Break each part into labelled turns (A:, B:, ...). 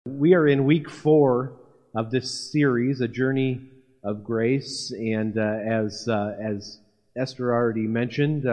A: We are in week 4 of this series, A Journey of Grace, and as Esther already mentioned,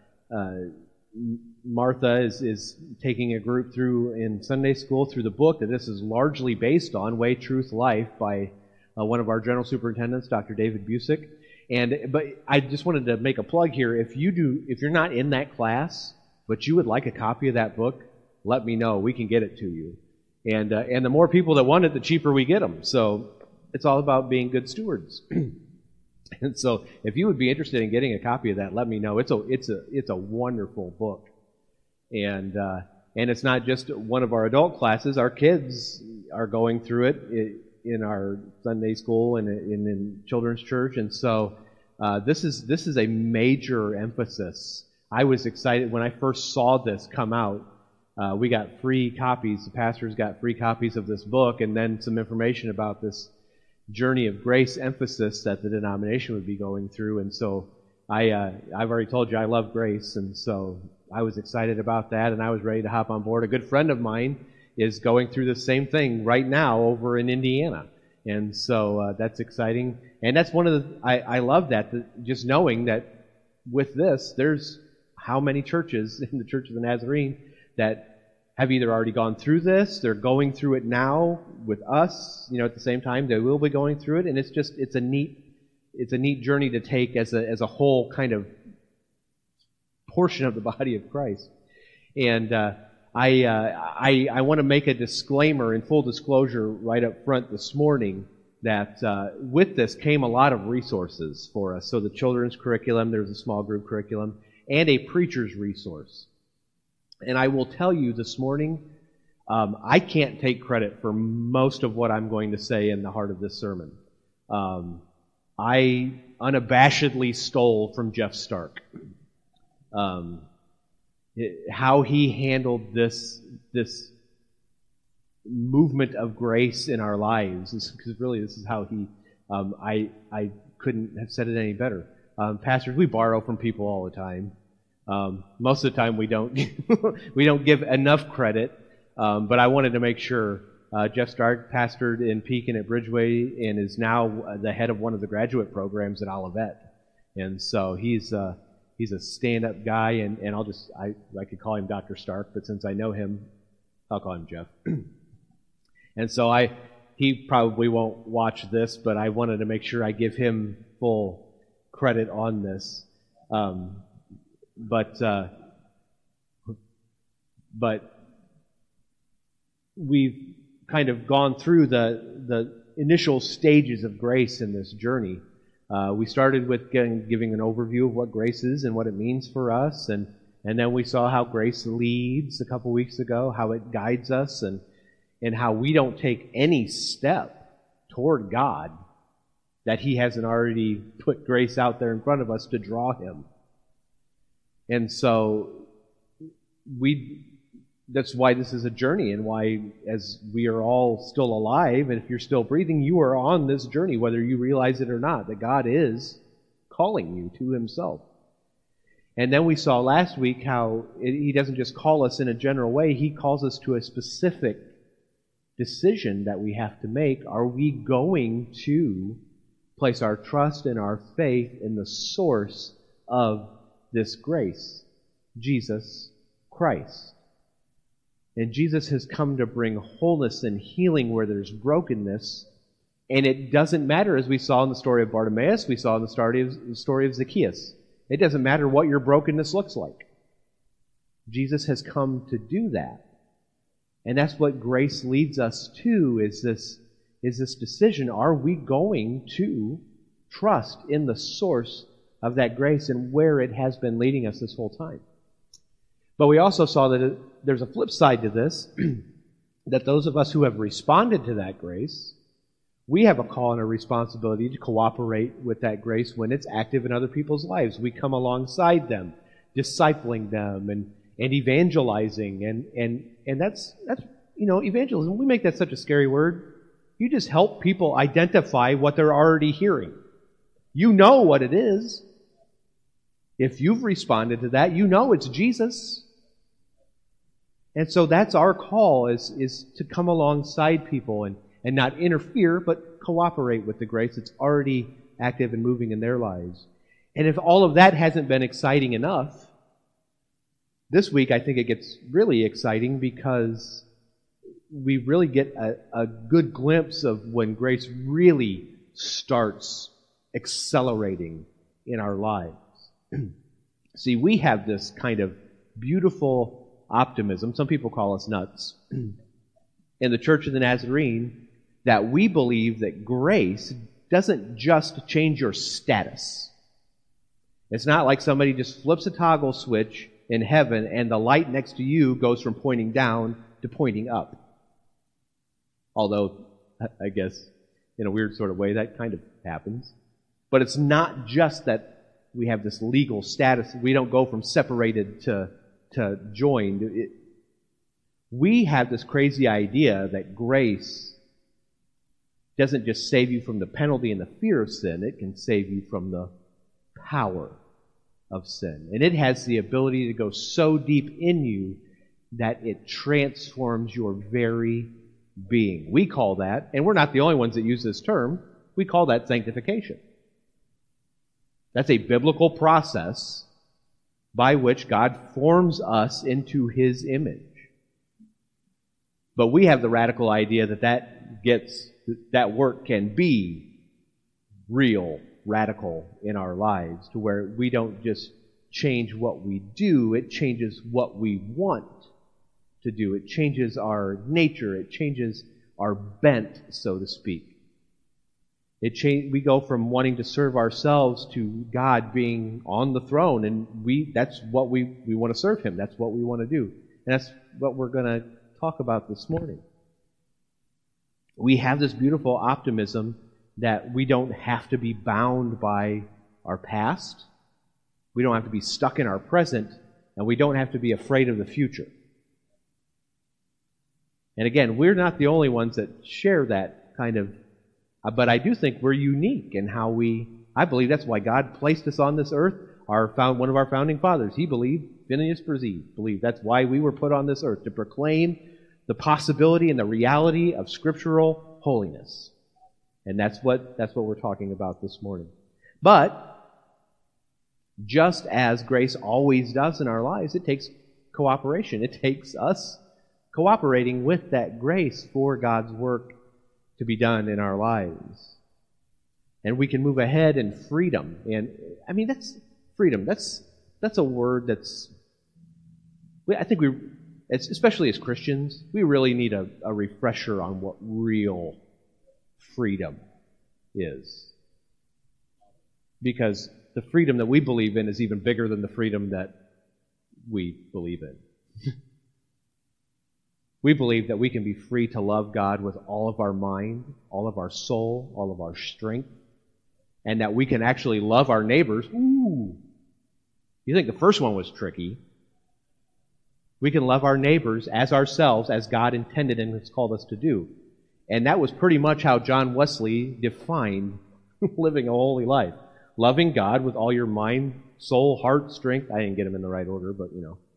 A: Martha is taking a group through in Sunday school through the book that this is largely based on, Way, Truth, Life, by one of our general superintendents, Dr. David Busick. But I just wanted to make a plug here. If you're not in that class, but you would like a copy of that book, let me know. We can get it to you. And the more people that want it, the cheaper we get them. So it's all about being good stewards. And so if you would be interested in getting a copy of that, let me know. It's a wonderful book. And it's not just one of our adult classes. Our kids are going through it in our Sunday school and in children's church. And so this is a major emphasis. I was excited when I first saw this come out. We got free copies. The pastors got free copies of this book, and then some information about this journey of grace emphasis that the denomination would be going through. And so I've already told you I love grace, and so I was excited about that, and I was ready to hop on board. A good friend of mine is going through the same thing right now over in Indiana, and so that's exciting. And that's one of the I love that, just knowing that with this, there's how many churches in the Church of the Nazarene that have either already gone through this, they're going through it now with us, at the same time, they will be going through it, and it's a neat journey to take as a whole kind of portion of the body of Christ. And I want to make a disclaimer and full disclosure right up front this morning that with this came a lot of resources for us. So the children's curriculum, there's a small group curriculum, and a preacher's resource. And I will tell you this morning, I can't take credit for most of what I'm going to say in the heart of this sermon. I unabashedly stole from Jeff Stark. How he handled this movement of grace in our lives, because really this is how he, I couldn't have said it any better. Pastors, we borrow from people all the time. Most of the time we don't we don't give enough credit, but I wanted to make sure. Jeff Stark pastored in Pekin at Bridgeway and is now the head of one of the graduate programs at Olivet, and so he's a stand-up guy, and I could call him Dr. Stark, but since I know him, I'll call him Jeff. And so he probably won't watch this, but I wanted to make sure I give him full credit on this. But we've kind of gone through the initial stages of grace in this journey. We started with giving an overview of what grace is and what it means for us, and then we saw how grace leads a couple weeks ago, how it guides us, and how we don't take any step toward God that He hasn't already put grace out there in front of us to draw Him. And so that's why this is a journey, and why, as we are all still alive, and if you're still breathing, you are on this journey, whether you realize it or not, that God is calling you to Himself. And then we saw last week how He doesn't just call us in a general way, He calls us to a specific decision that we have to make. Are we going to place our trust and our faith in the source of this grace, Jesus Christ? And Jesus has come to bring wholeness and healing where there's brokenness. And it doesn't matter, as we saw in the story of Bartimaeus, we saw in the story of Zacchaeus. It doesn't matter what your brokenness looks like. Jesus has come to do that. And that's what grace leads us to, is this decision. Are we going to trust in the source of that grace and where it has been leading us this whole time? But we also saw that there's a flip side to this, that those of us who have responded to that grace, we have a call and a responsibility to cooperate with that grace when it's active in other people's lives. We come alongside them, discipling them and evangelizing, and that's evangelism. We make that such a scary word. You just help people identify what they're already hearing. You know what it is. If you've responded to that, you know it's Jesus. And so that's our call, is to come alongside people and not interfere, but cooperate with the grace that's already active and moving in their lives. And if all of that hasn't been exciting enough, this week I think it gets really exciting because we really get a good glimpse of when grace really starts accelerating in our lives. See, we have this kind of beautiful optimism, some people call us nuts, in the Church of the Nazarene, that we believe that grace doesn't just change your status. It's not like somebody just flips a toggle switch in heaven and the light next to you goes from pointing down to pointing up. Although, I guess, in a weird sort of way, that kind of happens. But it's not just that we have this legal status. We don't go from separated to joined. We have this crazy idea that grace doesn't just save you from the penalty and the fear of sin. It can save you from the power of sin. And it has the ability to go so deep in you that it transforms your very being. We call that, and we're not the only ones that use this term, we call that sanctification. That's a biblical process by which God forms us into His image. But we have the radical idea that work can be real, radical in our lives, to where we don't just change what we do, it changes what we want to do. It changes our nature. It changes our bent, so to speak. We go from wanting to serve ourselves to God being on the throne, and that's what we want to serve Him. That's what we want to do. And that's what we're going to talk about this morning. We have this beautiful optimism that we don't have to be bound by our past. We don't have to be stuck in our present, and we don't have to be afraid of the future. And again, we're not the only ones that share that kind of, but I do think we're unique in how I believe that's why God placed us on this earth. One of our founding fathers, he believed, Phineas Brzee believed, that's why we were put on this earth, to proclaim the possibility and the reality of scriptural holiness. And that's what we're talking about this morning. But just as grace always does in our lives, it takes cooperation. It takes us cooperating with that grace for God's work to be done in our lives. And we can move ahead in freedom. And I mean, that's freedom. That's a word I think especially as Christians, we really need a refresher on what real freedom is. Because the freedom that we believe in is even bigger than the freedom that we believe in. We believe that we can be free to love God with all of our mind, all of our soul, all of our strength, and that we can actually love our neighbors. Ooh! You think the first one was tricky. We can love our neighbors as ourselves, as God intended and has called us to do. And that was pretty much how John Wesley defined living a holy life. Loving God with all your mind, soul, heart, strength. I didn't get them in the right order, but you know.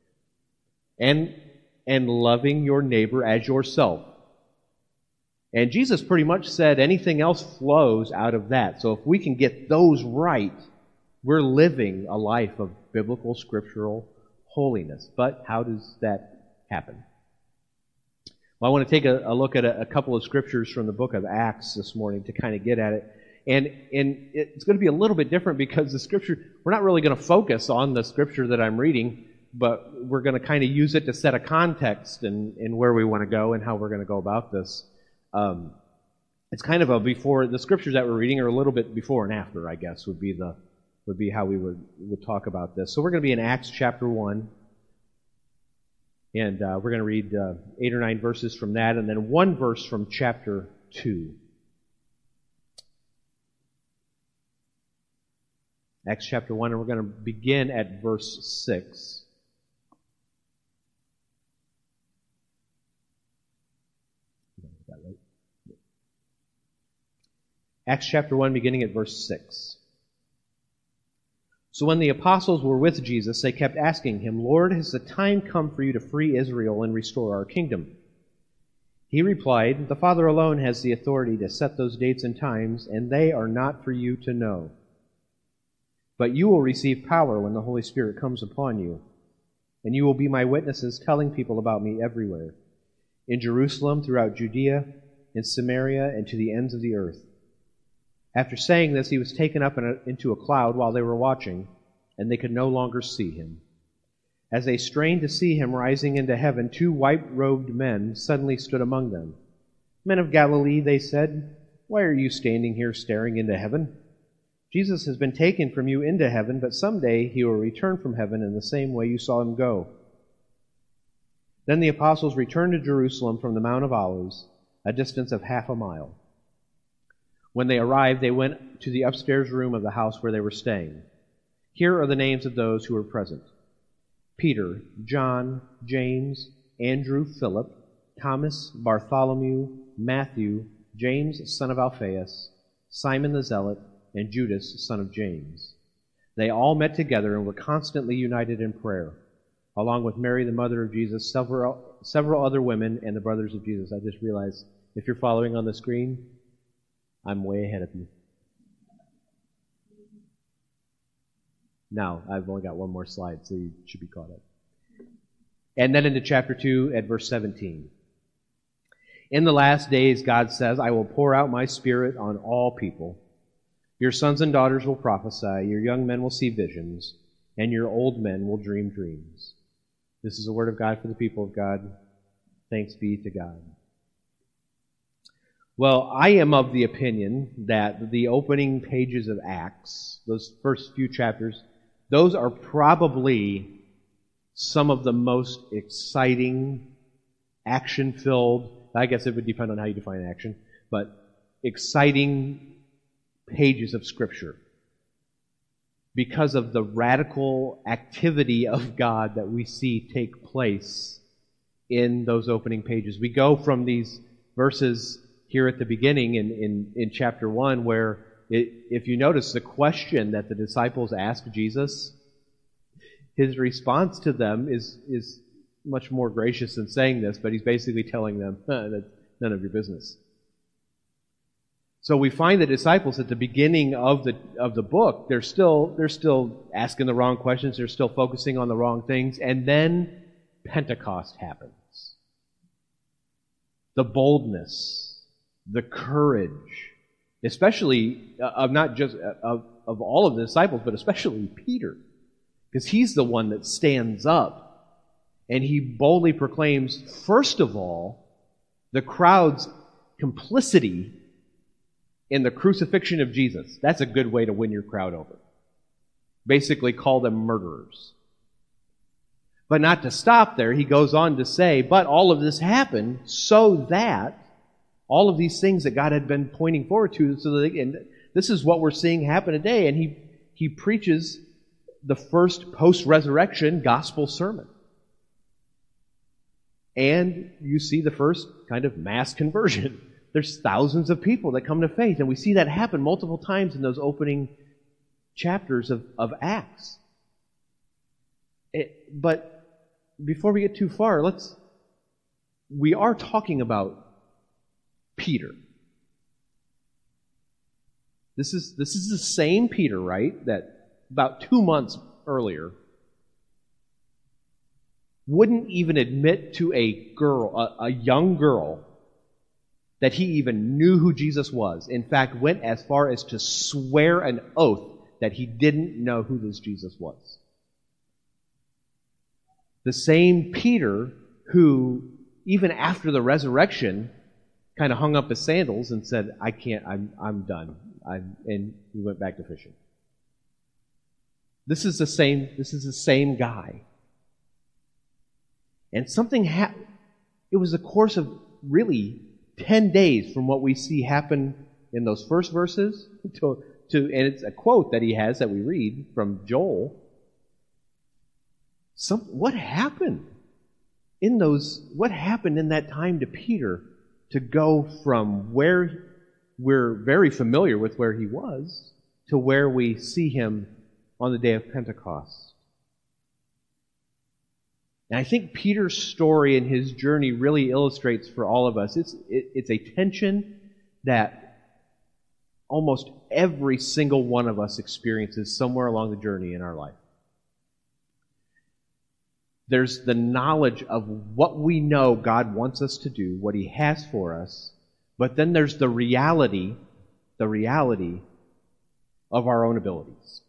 A: And loving your neighbor as yourself. And Jesus pretty much said anything else flows out of that. So if we can get those right, we're living a life of biblical, scriptural holiness. But how does that happen? Well, I want to take a look at a couple of scriptures from the book of Acts this morning to kind of get at it. And it's going to be a little bit different because the scripture, we're not really going to focus on the scripture that I'm reading, but we're going to kind of use it to set a context in where we want to go and how we're going to go about this. It's kind of a before, the scriptures that we're reading are a little bit before and after, I guess, would be how we would talk about this. So we're going to be in Acts chapter 1, and we're going to read 8 or 9 verses from that, and then one verse from chapter 2. Acts chapter 1, and we're going to begin at verse 6. Acts chapter 1, beginning at verse 6. So when the apostles were with Jesus, they kept asking him, "Lord, has the time come for you to free Israel and restore our kingdom?" He replied, "The Father alone has the authority to set those dates and times, and they are not for you to know. But you will receive power when the Holy Spirit comes upon you, and you will be my witnesses, telling people about me everywhere, in Jerusalem, throughout Judea, in Samaria, and to the ends of the earth." After saying this, he was taken up into a cloud while they were watching, and they could no longer see him. As they strained to see him rising into heaven, 2 white-robed men suddenly stood among them. "Men of Galilee," they said, "why are you standing here staring into heaven? Jesus has been taken from you into heaven, but someday he will return from heaven in the same way you saw him go." Then the apostles returned to Jerusalem from the Mount of Olives, a distance of 1/2 mile. When they arrived, they went to the upstairs room of the house where they were staying. Here are the names of those who were present: Peter, John, James, Andrew, Philip, Thomas, Bartholomew, Matthew, James, son of Alphaeus, Simon the Zealot, and Judas, son of James. They all met together and were constantly united in prayer, along with Mary, the mother of Jesus, several other women, and the brothers of Jesus. I just realized, if you're following on the screen, I'm way ahead of you. Now, I've only got one more slide, so you should be caught up. And then into chapter 2 at verse 17. "In the last days," God says, "I will pour out my Spirit on all people. Your sons and daughters will prophesy, your young men will see visions, and your old men will dream dreams." This is the word of God for the people of God. Thanks be to God. Well, I am of the opinion that the opening pages of Acts, those first few chapters, those are probably some of the most exciting, action-filled, I guess it would depend on how you define action, but exciting pages of Scripture because of the radical activity of God that we see take place in those opening pages. We go from these verses here at the beginning in chapter 1 where, if you notice, the question that the disciples ask Jesus, his response to them is much more gracious than saying this, but he's basically telling them, that's none of your business. So we find the disciples at the beginning of the book, they're still asking the wrong questions, they're still focusing on the wrong things, and then Pentecost happens. The boldness, the courage, especially of not just of all of the disciples, but especially Peter, because he's the one that stands up and he boldly proclaims, first of all, the crowd's complicity in the crucifixion of Jesus. That's a good way to win your crowd over. Basically call them murderers. But not to stop there, he goes on to say, but all of this happened so that all of these things that God had been pointing forward to, and this is what we're seeing happen today. And he preaches the first post-resurrection gospel sermon. And you see the first kind of mass conversion. There's thousands of people that come to faith, and we see that happen multiple times in those opening chapters of Acts. But before we get too far, we are talking about Peter. This is the same Peter, right, that about 2 months earlier wouldn't even admit to a young girl, that he even knew who Jesus was. In fact, went as far as to swear an oath that he didn't know who this Jesus was. The same Peter who, even after the resurrection, kind of hung up his sandals and said, I'm done. And he went back to fishing. This is the same guy. And something happened. It was a course of really 10 days from what we see happen in those first verses to and it's a quote that he has that we read from Joel. What happened in that time to Peter to go from where we're very familiar with where he was to where we see him on the day of Pentecost. And I think Peter's story and his journey really illustrates for all of us. It's a tension that almost every single one of us experiences somewhere along the journey in our life. There's the knowledge of what we know God wants us to do, what He has for us, but then there's the reality of our own abilities.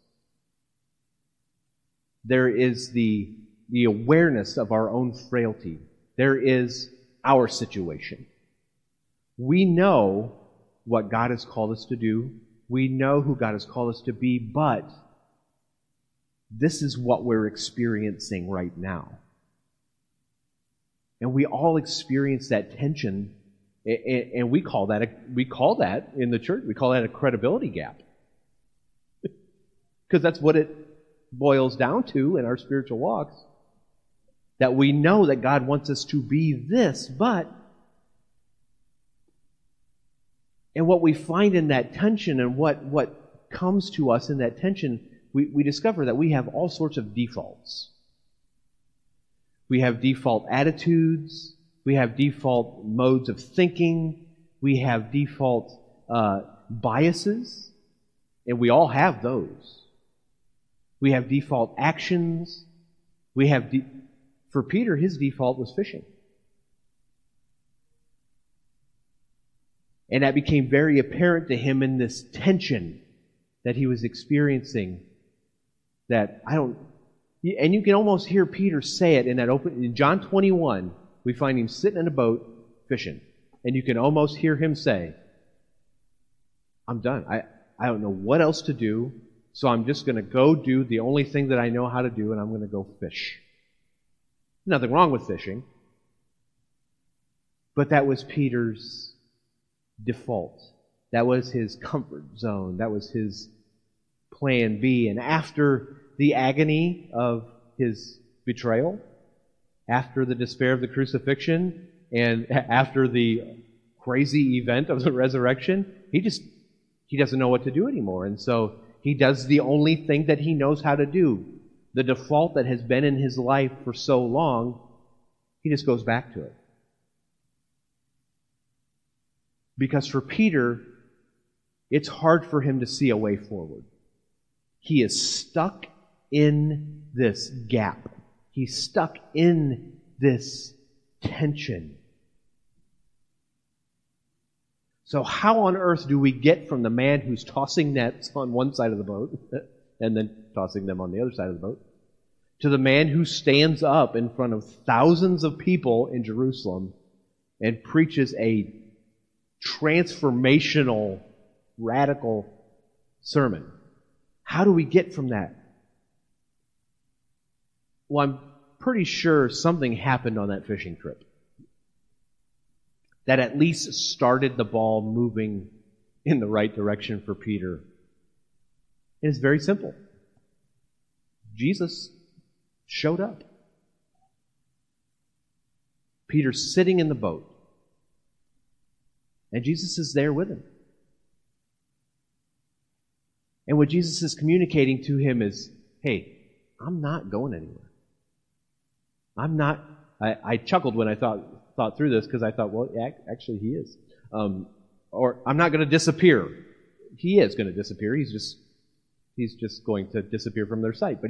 A: There is the awareness of our own frailty. There is our situation. We know what God has called us to do. We know who God has called us to be, but this is what we're experiencing right now. And we all experience that tension, and we call that in the church, we call that a credibility gap. Because that's what it boils down to in our spiritual walks. That we know that God wants us to be this, and what we find in that tension and what comes to us in that tension, we discover that we have all sorts of defaults. We have default attitudes. We have default modes of thinking. We have default biases. And we all have those. We have default actions. We have for Peter, his default was fishing. And that became very apparent to him in this tension that he was experiencing. And you can almost hear Peter say it in John 21, we find him sitting in a boat fishing. And you can almost hear him say, I'm done. I don't know what else to do, so I'm just going to go do the only thing that I know how to do, and I'm going to go fish. Nothing wrong with fishing. But that was Peter's default. That was his comfort zone. That was his plan B. And after the agony of his betrayal, after the despair of the crucifixion, and after the crazy event of the resurrection, he doesn't know what to do anymore. And so he does the only thing that he knows how to do. The default that has been in his life for so long, he just goes back to it. Because for Peter, it's hard for him to see a way forward. He is stuck in this gap. He's stuck in this tension. So how on earth do we get from the man who's tossing nets on one side of the boat and then tossing them on the other side of the boat to the man who stands up in front of thousands of people in Jerusalem and preaches a transformational, radical sermon? How do we get from that? Well, I'm pretty sure something happened on that fishing trip that at least started the ball moving in the right direction for Peter. And it's very simple. Jesus showed up. Peter's sitting in the boat, and Jesus is there with him. And what Jesus is communicating to him is, hey, I'm not going anywhere. I chuckled when I thought through this, because I thought, well, actually he is. Or I'm not going to disappear. He is going to disappear. He's just going to disappear from their sight. But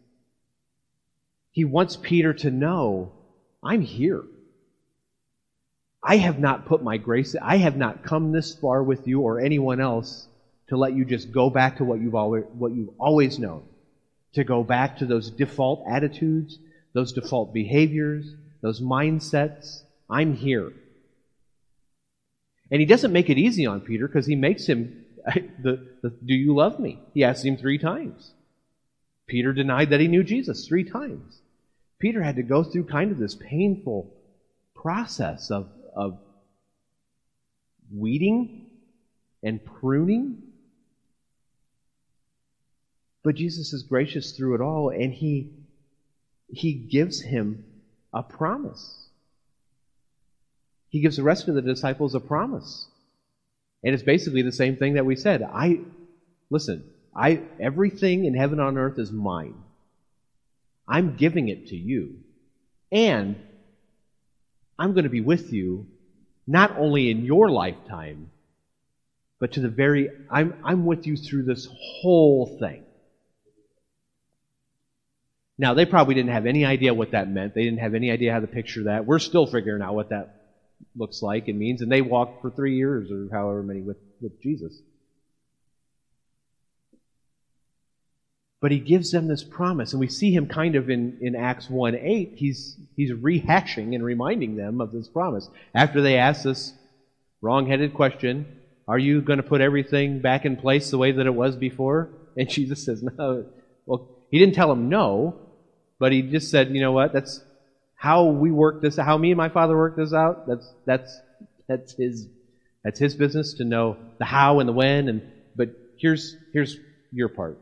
A: he wants Peter to know, I'm here. I have not put my grace, I have not come this far with you or anyone else to let you just go back to what you've always known. To go back to those default attitudes, those default behaviors, those mindsets. I'm here. And he doesn't make it easy on Peter, because he makes him, do you love me? He asked him 3 times. Peter denied that he knew Jesus 3 times. Peter had to go through kind of this painful process of weeding and pruning. But Jesus is gracious through it all, and he gives him a promise. He gives the rest of the disciples a promise. And it's basically the same thing that we said. Everything in heaven and on earth is mine. I'm giving it to you. And I'm going to be with you not only in your lifetime, but to the very, I'm with you through this whole thing. Now, they probably didn't have any idea what that meant. They didn't have any idea how to picture that. We're still figuring out what that looks like and means. And they walked for 3 years or however many with Jesus. But he gives them this promise, and we see him kind of in Acts 1:8. He's rehashing and reminding them of this promise. After they ask this wrong-headed question, are you going to put everything back in place the way that it was before? And Jesus says, no. Well, he didn't tell them no, but he just said, you know what, that's how we work this, how me and my Father work this out. That's his business to know the how and the when. But here's your part.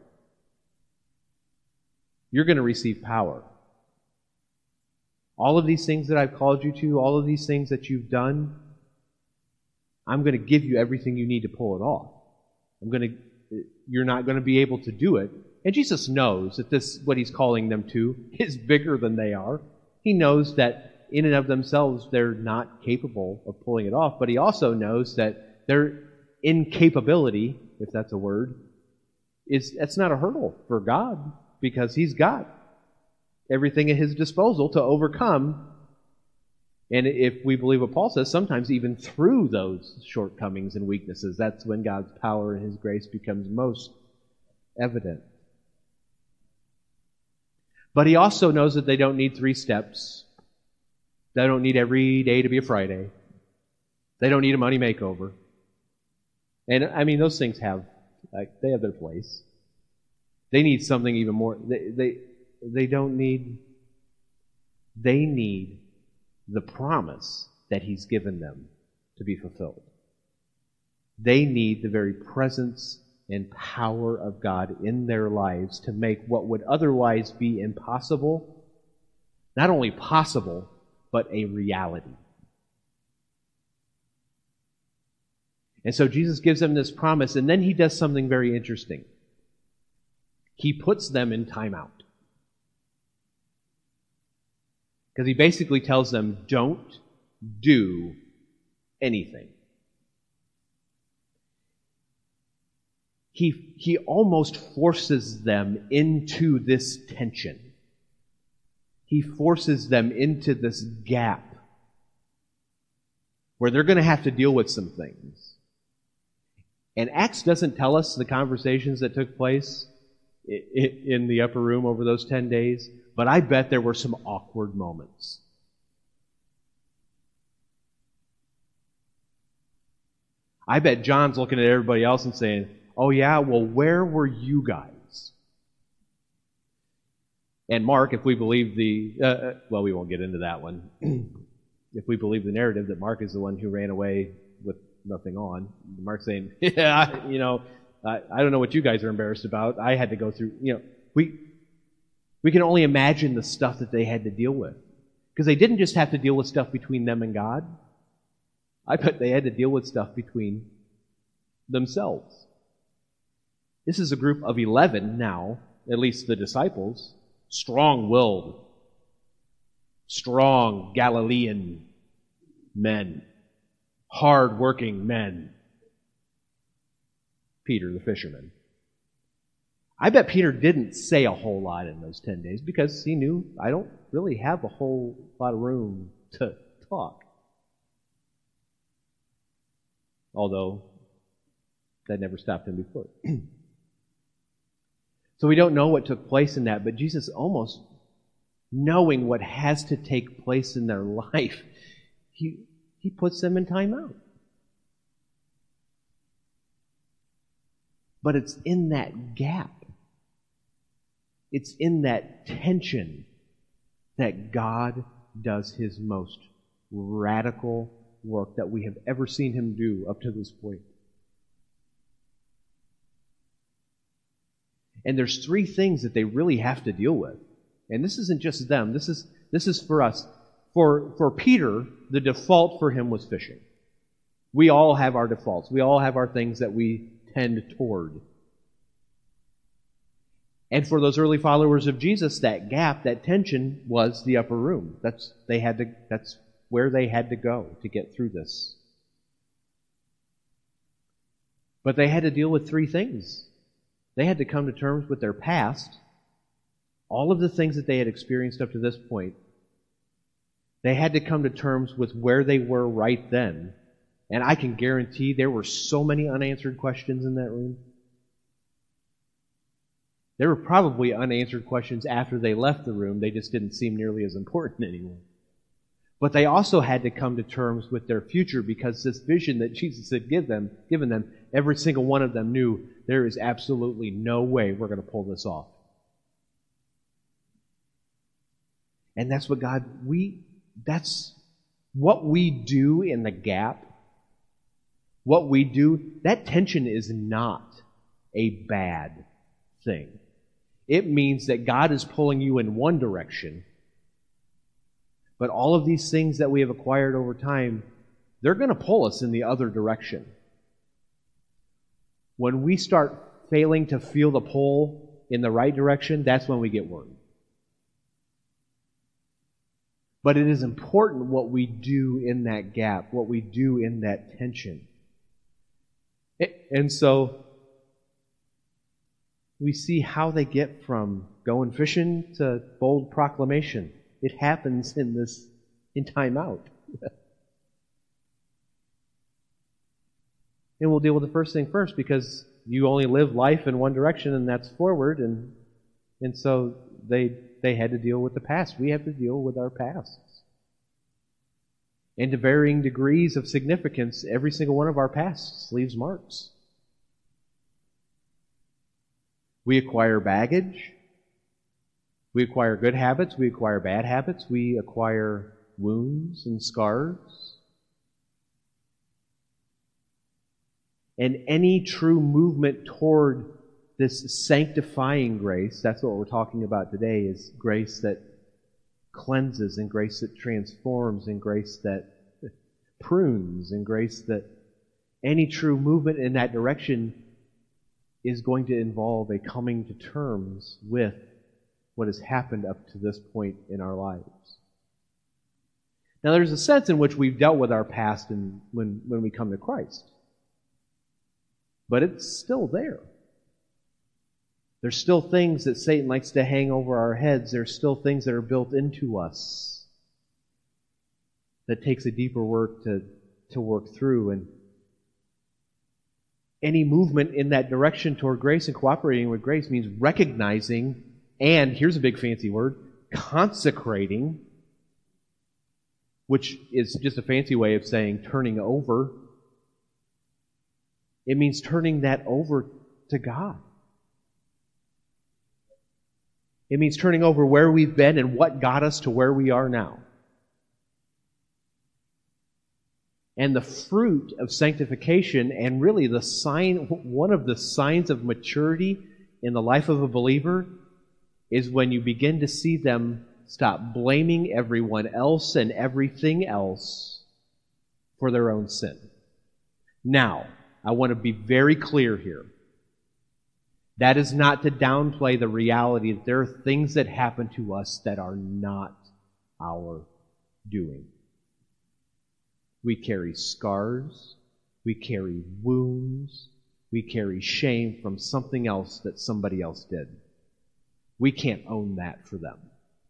A: You're going to receive power. All of these things that I've called you to, all of these things that you've done, I'm going to give you everything you need to pull it off. You're not going to be able to do it. And Jesus knows that this, what he's calling them to, is bigger than they are. He knows that in and of themselves they're not capable of pulling it off, but he also knows that their incapability, if that's a word, that's not a hurdle for God, because he's got everything at his disposal to overcome. And if we believe what Paul says, sometimes even through those shortcomings and weaknesses, that's when God's power and his grace becomes most evident. But he also knows that they don't need 3 steps. They don't need every day to be a Friday. They don't need a money makeover. And I mean, those things they have their place. They need something even more. They don't need. They need the promise that he's given them to be fulfilled. They need the very presence and power of God in their lives to make what would otherwise be impossible, not only possible, but a reality. And so Jesus gives them this promise, and then he does something very interesting. He puts them in timeout. Because he basically tells them, don't do anything. He almost forces them into this tension. He forces them into this gap where they're going to have to deal with some things. And Acts doesn't tell us the conversations that took place in the upper room over those 10 days, but I bet there were some awkward moments. I bet John's looking at everybody else and saying, oh yeah, well, where were you guys? And Mark, if we believe well, we won't get into that one. If we believe the narrative that Mark is the one who ran away with nothing on, Mark's saying, yeah, I don't know what you guys are embarrassed about. I had to go through, we can only imagine the stuff that they had to deal with. Because they didn't just have to deal with stuff between them and God. I bet they had to deal with stuff between themselves. This is a group of 11 now, at least the disciples, strong-willed, strong Galilean men, hard-working men. Peter, the fisherman. I bet Peter didn't say a whole lot in those 10 days because he knew, I don't really have a whole lot of room to talk. Although, that never stopped him before. So we don't know what took place in that, but Jesus, almost knowing what has to take place in their life, he puts them in timeout. But it's in that gap, it's in that tension that God does his most radical work that we have ever seen him do up to this point. And there's 3 things that they really have to deal with. And this isn't just them. This is for us. For Peter, the default for him was fishing. We all have our defaults. We all have our things that we tend toward. And for those early followers of Jesus, that gap, that tension was the upper room. That's where they had to go to get through this. But they had to deal with three things. They had to come to terms with their past, all of the things that they had experienced up to this point. They had to come to terms with where they were right then. And I can guarantee there were so many unanswered questions in that room. There were probably unanswered questions after they left the room. They just didn't seem nearly as important anymore. But they also had to come to terms with their future, because this vision that Jesus had given them, every single one of them knew there is absolutely no way we're going to pull this off. And that's what that's what we do in the gap. What we do, that tension is not a bad thing. It means that God is pulling you in one direction, but all of these things that we have acquired over time, they're going to pull us in the other direction. When we start failing to feel the pull in the right direction, that's when we get worried. But it is important what we do in that gap, what we do in that tension. And so we see how they get from going fishing to bold proclamation. It happens in time out. And we'll deal with the first thing first, because you only live life in one direction, and that's forward. And so they had to deal with the past. We have to deal with our pasts. And to varying degrees of significance, every single one of our pasts leaves marks. We acquire baggage. We acquire good habits. We acquire bad habits. We acquire wounds and scars. And any true movement toward this sanctifying grace, that's what we're talking about today, is grace that cleanses, and grace that transforms, and grace that prunes, and grace that any true movement in that direction is going to involve a coming to terms with what has happened up to this point in our lives. Now, there's a sense in which we've dealt with our past when we come to Christ. But it's still there. There's still things that Satan likes to hang over our heads. There's still things that are built into us that takes a deeper work to work through. And any movement in that direction toward grace and cooperating with grace means recognizing, and here's a big fancy word, consecrating, which is just a fancy way of saying turning over. It means turning that over to God. It means turning over where we've been and what got us to where we are now. And the fruit of sanctification, and really one of the signs of maturity in the life of a believer, is when you begin to see them stop blaming everyone else and everything else for their own sin. Now, I want to be very clear here. That is not to downplay the reality that there are things that happen to us that are not our doing. We carry scars, we carry wounds, we carry shame from something else that somebody else did. We can't own that for them.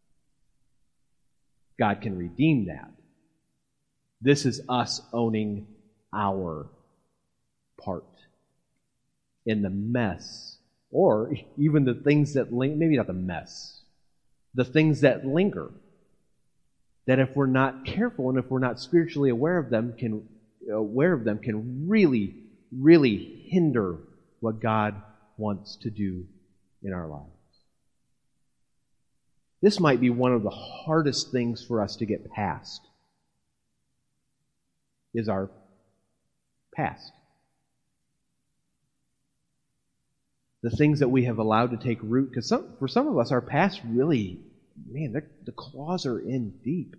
A: God can redeem that. This is us owning our part in the mess, or even the things that maybe not the mess, the things that linger, that if we're not careful and if we're not spiritually aware of them can really, really hinder what God wants to do in our lives. This might be one of the hardest things for us to get past, is our past. The things that we have allowed to take root, because for some of us, our past really, the claws are in deep.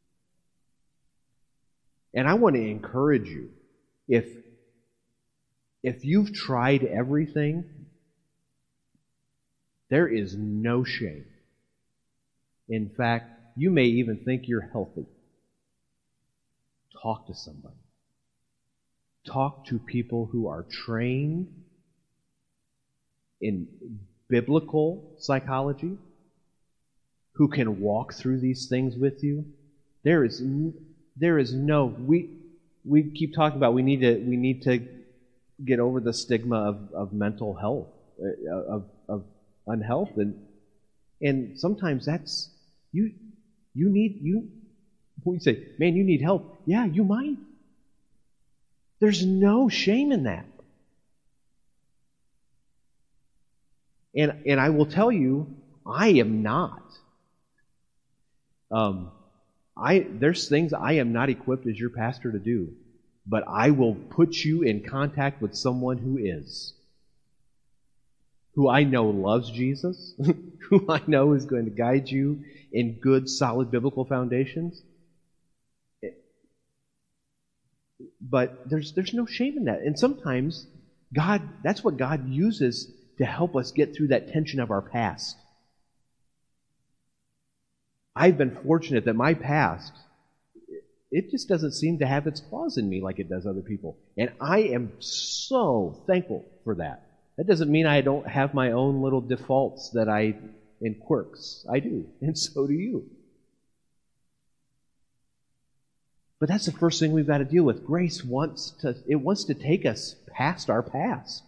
A: And I want to encourage you, if you've tried everything, There is no shame. In fact, you may even think you're healthy. Talk to somebody. Talk to people who are trained in biblical psychology, who can walk through these things with you. There is no, we keep talking about we need to get over the stigma of mental health, of unhealth, and sometimes that's you when you say, man, you need help. Yeah, you might. There's no shame in that. And I will tell you, I am not. There's things I am not equipped as your pastor to do, but I will put you in contact with someone who is. Who I know loves Jesus, who I know is going to guide you in good, solid biblical foundations. But there's no shame in that. And sometimes that's what God uses to help us get through that tension of our past. I've been fortunate that my past, it just doesn't seem to have its claws in me like it does other people. And I am so thankful for that. That doesn't mean I don't have my own little defaults and quirks. I do, and so do you. But that's the first thing we've got to deal with. Grace wants to take us past our past.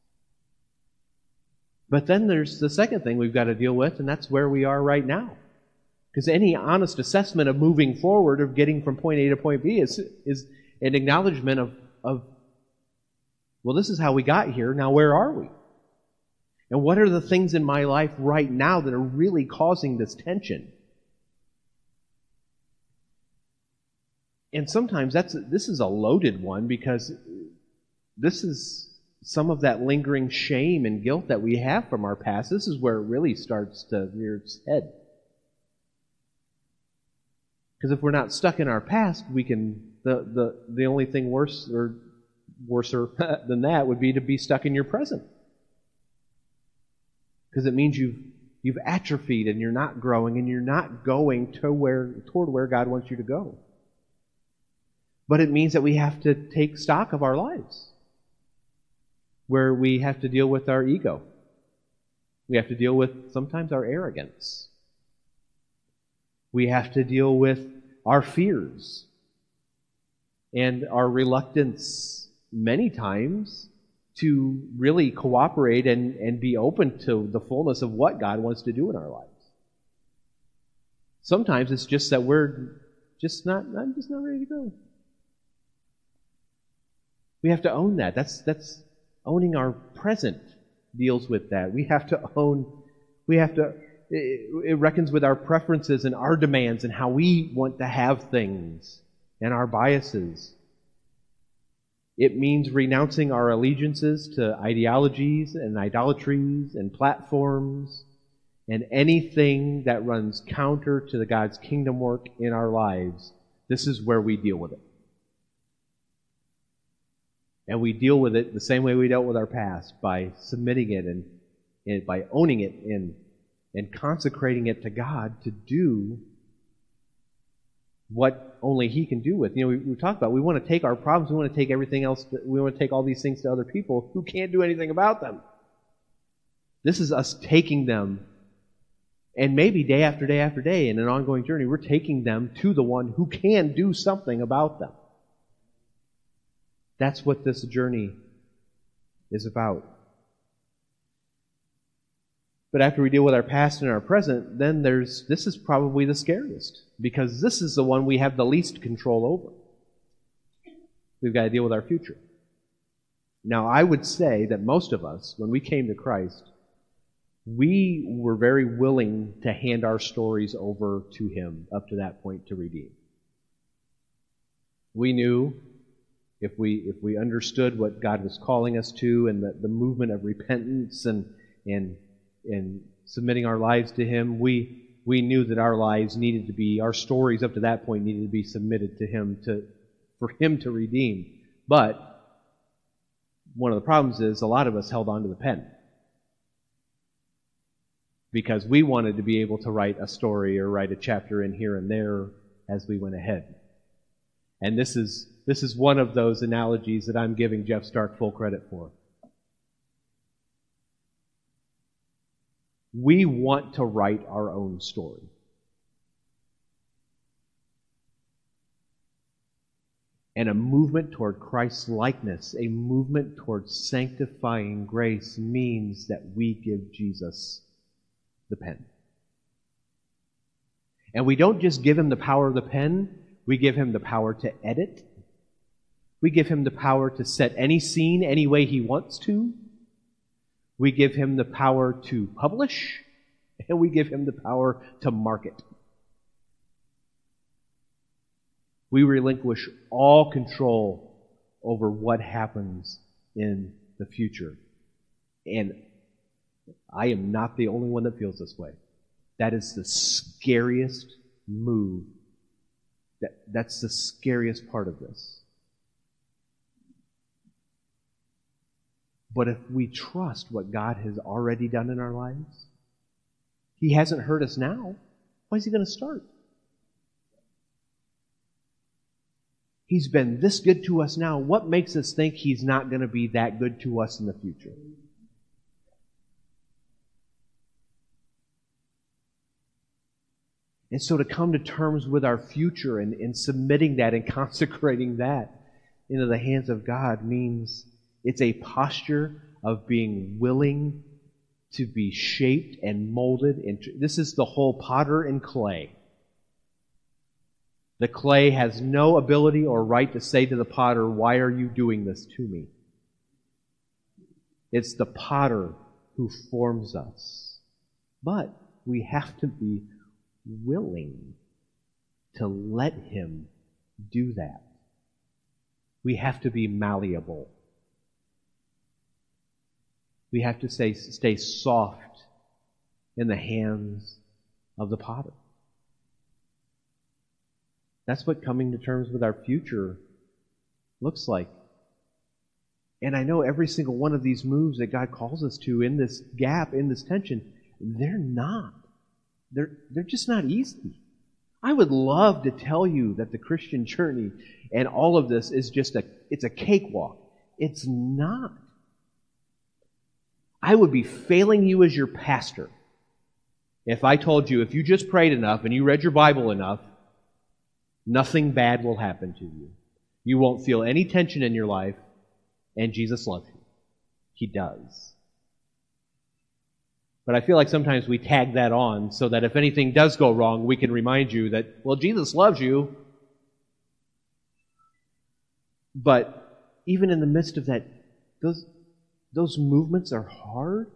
A: But then there's the second thing we've got to deal with, and that's where we are right now. Because any honest assessment of moving forward, of getting from point A to point B, is an acknowledgement of, well, this is how we got here, now where are we? And what are the things in my life right now that are really causing this tension? And sometimes this is a loaded one, because this is some of that lingering shame and guilt that we have from our past. This is where it really starts to rear its head. Because if we're not stuck in our past, we can the only thing worser than that would be to be stuck in your present. Because it means you've atrophied and you're not growing and you're not going toward where God wants you to go. But it means that we have to take stock of our lives, where we have to deal with our ego. We have to deal with sometimes our arrogance. We have to deal with our fears and our reluctance many times to really cooperate and be open to the fullness of what God wants to do in our lives. Sometimes it's just that I'm just not ready to go. We have to own that. That's owning our present deals with that. It reckons with our preferences and our demands and how we want to have things and our biases. It means renouncing our allegiances to ideologies and idolatries and platforms and anything that runs counter to the God's kingdom work in our lives. This is where we deal with it. And we deal with it the same way we dealt with our past, by submitting it and by owning it and consecrating it to God to do what only He can do with. We talked about, we want to take our problems, we want to take everything else, we want to take all these things to other people who can't do anything about them. This is us taking them, and maybe day after day after day in an ongoing journey, we're taking them to the one who can do something about them. That's what this journey is about. But after we deal with our past and our present, then this is probably the scariest, because this is the one we have the least control over. We've got to deal with our future. Now, I would say that most of us, when we came to Christ, we were very willing to hand our stories over to Him up to that point to redeem. We knew if we understood what God was calling us to, and the movement of repentance and submitting our lives to Him, we knew that our stories up to that point needed to be submitted to Him for Him to redeem. But one of the problems is a lot of us held on to the pen. because we wanted to be able to write a story or write a chapter in here and there as we went ahead. And this is one of those analogies that I'm giving Jeff Stark full credit for. We want to write our own story. And a movement toward Christ's likeness, a movement toward sanctifying grace, means that we give Jesus the pen. And we don't just give him the power of the pen, we give him the power to edit. We give him the power to set any scene any way he wants to. We give him the power to publish, and we give him the power to market. We relinquish all control over what happens in the future. And I am not the only one that feels this way. That is the scariest move. That's the scariest part of this. But if we trust what God has already done in our lives, he hasn't hurt us now. Why is he going to start? He's been this good to us now. What makes us think he's not going to be that good to us in the future? And so to come to terms with our future and submitting that and consecrating that into the hands of God means it's a posture of being willing to be shaped and molded. This is the whole potter and clay. The clay has no ability or right to say to the potter, "Why are you doing this to me?" It's the potter who forms us. But we have to be willing to let him do that. We have to be malleable. We have to stay soft in the hands of the potter. That's what coming to terms with our future looks like. And I know every single one of these moves that God calls us to in this gap, in this tension, they're not. They're just not easy. I would love to tell you that the Christian journey and all of this is it's a cakewalk. It's not. I would be failing you as your pastor if I told you if you just prayed enough and you read your Bible enough, nothing bad will happen to you. You won't feel any tension in your life, and Jesus loves you. He does. But I feel like sometimes we tag that on so that if anything does go wrong, we can remind you that, well, Jesus loves you. But even in the midst of that, those movements are hard,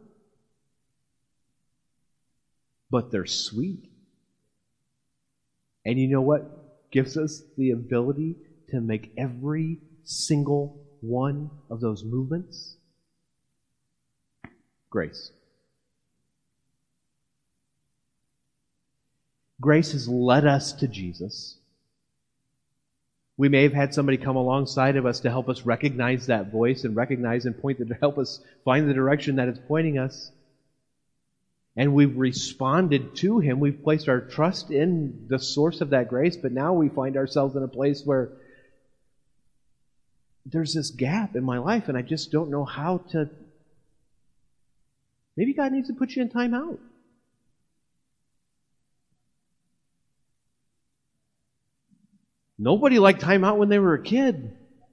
A: but they're sweet. And you know what gives us the ability to make every single one of those movements? Grace. Grace has led us to Jesus. We may have had somebody come alongside of us to help us recognize that voice and recognize and point to help us find the direction that it's pointing us. And we've responded to him. We've placed our trust in the source of that grace, but now we find ourselves in a place where there's this gap in my life and I just don't know how to... Maybe God needs to put you in time out. Nobody liked time out when they were a kid.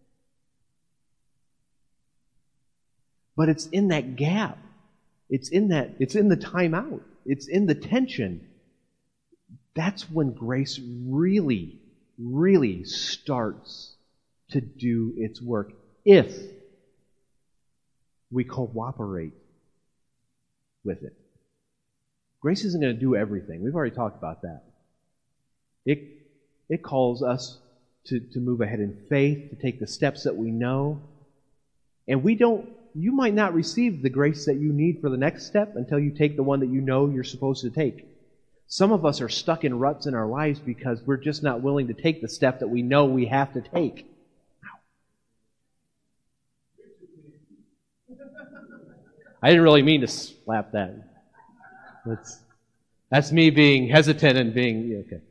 A: But it's in that gap. It's in the time out. It's in the tension. That's when grace really, really starts to do its work. If we cooperate with it. Grace isn't going to do everything. We've already talked about that. It calls us to move ahead in faith, to take the steps that we know. And you might not receive the grace that you need for the next step until you take the one that you know you're supposed to take. Some of us are stuck in ruts in our lives because we're just not willing to take the step that we know we have to take. I didn't really mean to slap that. That's me being hesitant and being, yeah, okay.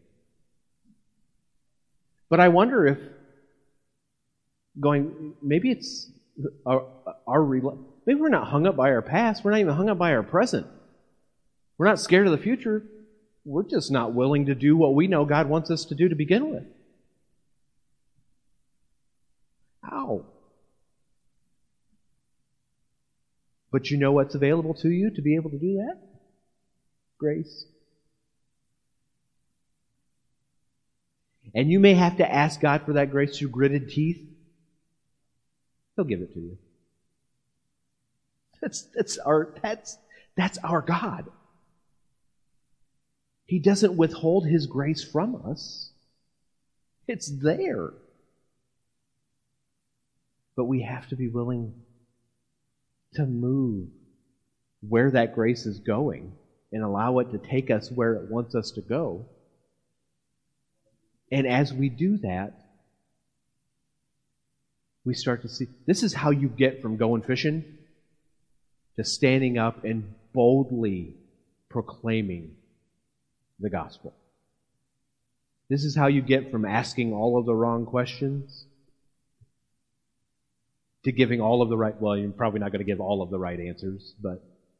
A: But I wonder if maybe it's maybe we're not hung up by our past. We're not even hung up by our present. We're not scared of the future. We're just not willing to do what we know God wants us to do to begin with. How? But you know what's available to you to be able to do that? Grace. And you may have to ask God for that grace through gritted teeth. He'll give it to you. That's our God. He doesn't withhold His grace from us. It's there. But we have to be willing to move where that grace is going and allow it to take us where it wants us to go. And as we do that, we start to see, this is how you get from going fishing to standing up and boldly proclaiming the gospel. This is how you get from asking all of the wrong questions to giving all of the right, well, you're probably not going to give all of the right answers, but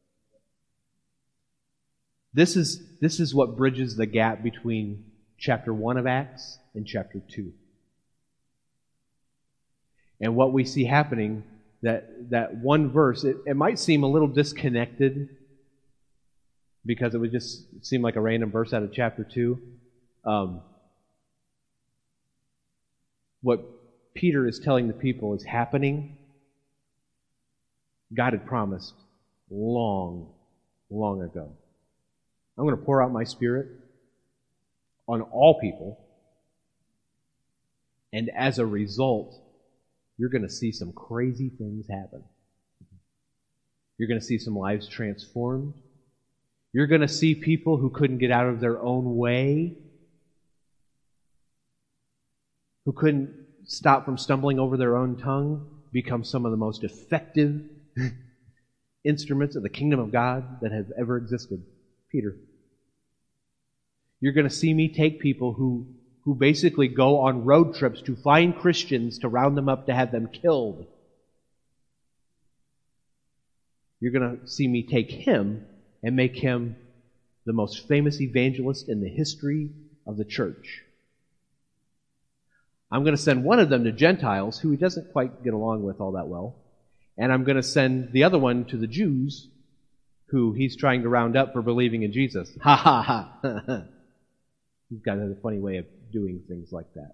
A: this is what bridges the gap between chapter 1 of Acts and chapter 2. And what we see happening, that one verse, it might seem a little disconnected because it would just seem like a random verse out of chapter 2. What Peter is telling the people is happening, God had promised long, long ago. I'm going to pour out my Spirit on all people, and as a result, you're going to see some crazy things happen. You're going to see some lives transformed. You're going to see people who couldn't get out of their own way, who couldn't stop from stumbling over their own tongue, become some of the most effective instruments of the kingdom of God that have ever existed. Peter. You're going to see me take people who basically go on road trips to find Christians to round them up to have them killed. You're going to see me take him and make him the most famous evangelist in the history of the church. I'm going to send one of them to Gentiles who he doesn't quite get along with all that well. And I'm going to send the other one to the Jews who he's trying to round up for believing in Jesus. Ha ha ha. He's got a funny way of doing things like that.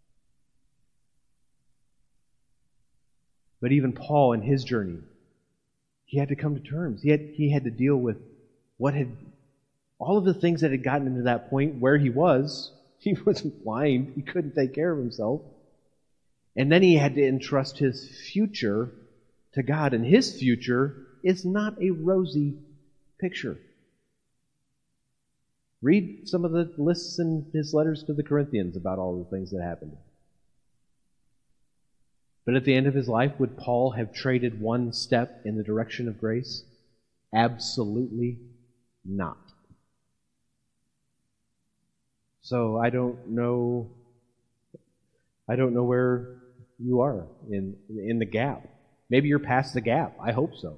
A: But even Paul in his journey, he had to come to terms. He had to deal with all of the things that had gotten him to that point where he was. He was blind. He couldn't take care of himself. And then he had to entrust his future to God. And his future is not a rosy picture. Read some of the lists in his letters to the Corinthians about all the things that happened. But at the end of his life, would Paul have traded one step in the direction of grace? Absolutely not. So I don't know where you are in the gap. Maybe you're past the gap. I hope so.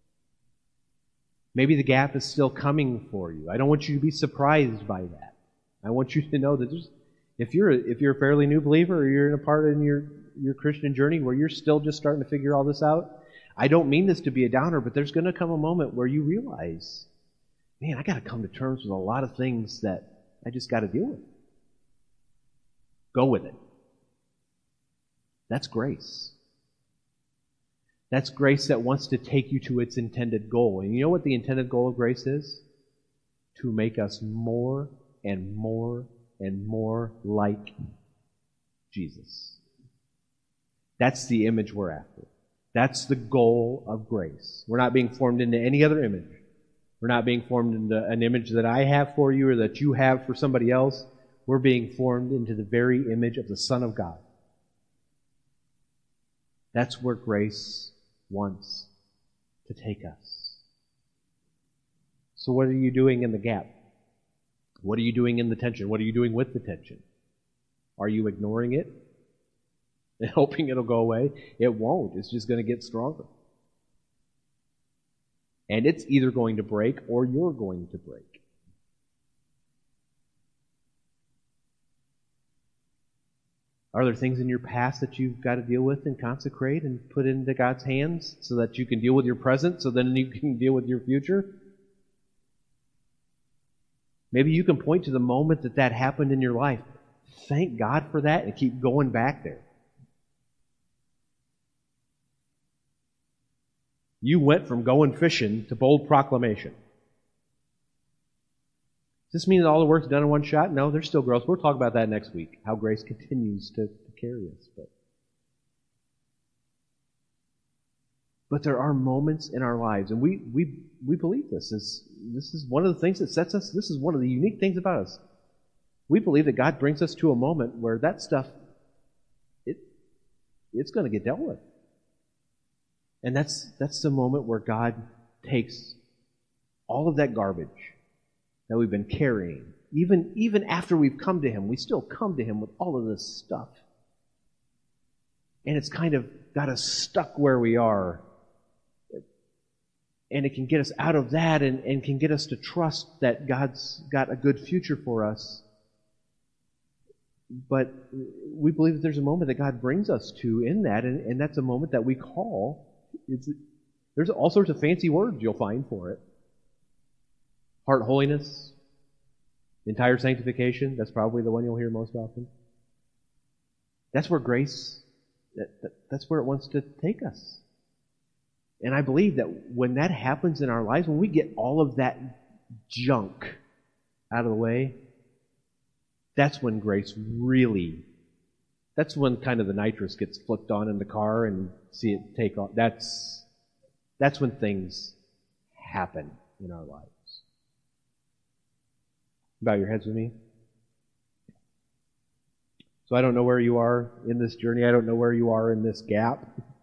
A: Maybe the gap is still coming for you. I don't want you to be surprised by that. I want you to know that if you're a fairly new believer, or you're in a part in your Christian journey where you're still just starting to figure all this out, I don't mean this to be a downer, but there's going to come a moment where you realize, man, I got to come to terms with a lot of things that I just got to deal with. Go with it. That's grace. That's grace that wants to take you to its intended goal. And you know what the intended goal of grace is? To make us more and more and more like Jesus. That's the image we're after. That's the goal of grace. We're not being formed into any other image. We're not being formed into an image that I have for you or that you have for somebody else. We're being formed into the very image of the Son of God. That's where grace wants to take us. So what are you doing in the gap? What are you doing in the tension? What are you doing with the tension? Are you ignoring it and hoping it'll go away? It won't. It's just going to get stronger. And it's either going to break or you're going to break. Are there things in your past that you've got to deal with and consecrate and put into God's hands so that you can deal with your present, so then you can deal with your future? Maybe you can point to the moment that happened in your life. Thank God for that and keep going back there. You went from going fishing to bold proclamation. Does this mean that all the work's done in one shot? No, there's still growth. We'll talk about that next week, how grace continues to carry us. But there are moments in our lives, and we believe this. This is one of the things that sets us, this is one of the unique things about us. We believe that God brings us to a moment where that stuff, it's going to get dealt with. And that's the moment where God takes all of that garbage that we've been carrying. Even after we've come to Him, we still come to Him with all of this stuff. And it's kind of got us stuck where we are. And it can get us out of that and can get us to trust that God's got a good future for us. But we believe that there's a moment that God brings us to in that, and that's a moment that we call. There's all sorts of fancy words you'll find for it. Heart holiness, entire sanctification, that's probably the one you'll hear most often. That's where grace, that's where it wants to take us. And I believe that when that happens in our lives, when we get all of that junk out of the way, that's when grace really, that's when kind of the nitrous gets flipped on in the car and see it take off. That's when things happen in our lives. Bow your heads with me. So I don't know where you are in this journey. I don't know where you are in this gap.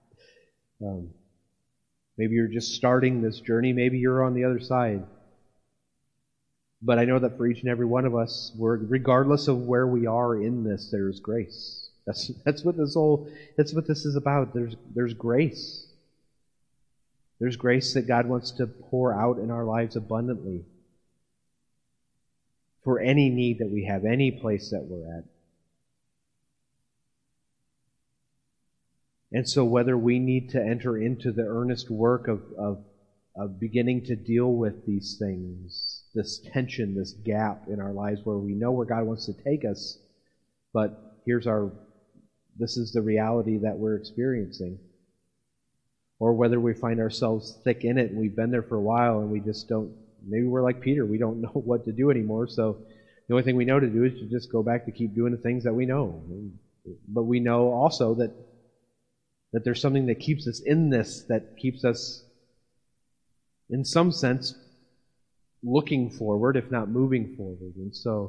A: Maybe you're just starting this journey. Maybe you're on the other side. But I know that for each and every one of us, regardless of where we are in this, there's grace. That's what this is about. There's grace. There's grace that God wants to pour out in our lives abundantly for any need that we have, any place that we're at. And so whether we need to enter into the earnest work of beginning to deal with these things, this tension, this gap in our lives where we know where God wants to take us, but this is the reality that we're experiencing. Or whether we find ourselves thick in it and we've been there for a while and we just don't, maybe we're like Peter, we don't know what to do anymore, so the only thing we know to do is to just go back to keep doing the things that we know. But we know also that there's something that keeps us in this, that keeps us, in some sense, looking forward, if not moving forward. And so,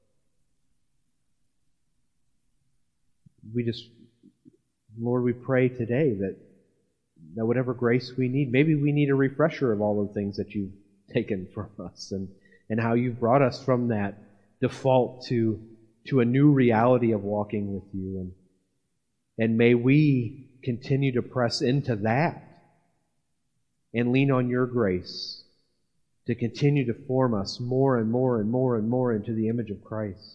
A: Lord, we pray today that whatever grace we need, maybe we need a refresher of all the things that you've taken from us and how you've brought us from that default to a new reality of walking with you. And may we continue to press into that and lean on your grace to continue to form us more and more and more and more into the image of Christ.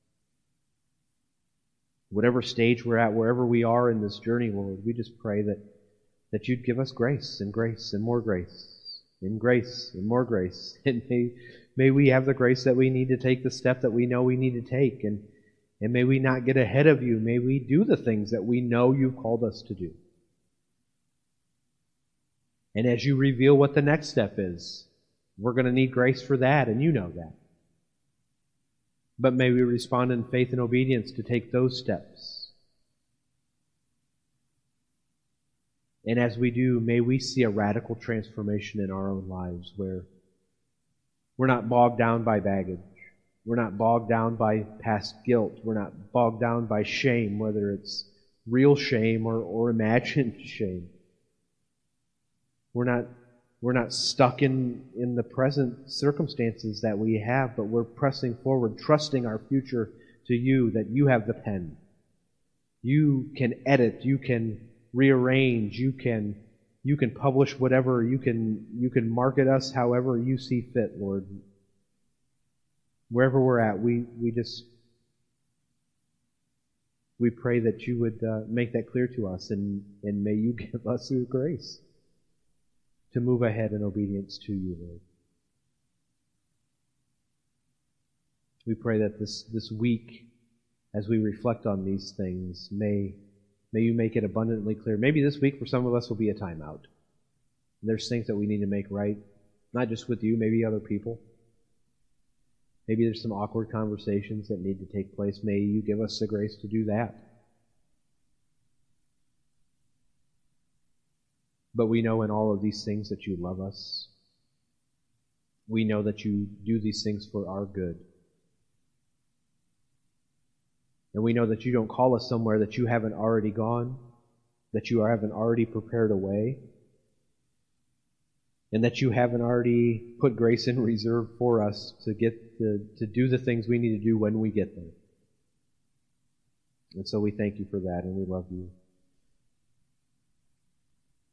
A: Whatever stage we're at, wherever we are in this journey, Lord, we just pray that you'd give us grace and grace and more grace and grace and more grace. And may we have the grace that we need to take the step that we know we need to take. And may we not get ahead of you. May we do the things that we know you've called us to do. And as you reveal what the next step is, we're going to need grace for that, and you know that. But may we respond in faith and obedience to take those steps. And as we do, may we see a radical transformation in our own lives where we're not bogged down by baggage. We're not bogged down by past guilt. We're not bogged down by shame, whether it's real shame or imagined shame. We're We're not stuck in the present circumstances that we have, but we're pressing forward, trusting our future to you, that you have the pen. You can edit, you can rearrange, you can publish whatever, you can market us however you see fit, Lord. Wherever we're at, we pray that you would make that clear to us, and may you give us the grace to move ahead in obedience to you, Lord. We pray that this week, as we reflect on these things, may you make it abundantly clear. Maybe this week for some of us will be a timeout. There's things that we need to make right, not just with you, maybe other people. Maybe there's some awkward conversations that need to take place. May you give us the grace to do that. But we know in all of these things that you love us. We know that you do these things for our good. And we know that you don't call us somewhere that you haven't already gone, that you haven't already prepared a way, and that you haven't already put grace in reserve for us to get to do the things we need to do when we get there. And so we thank you for that, and we love you.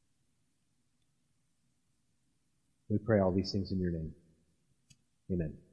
A: We pray all these things in your name. Amen.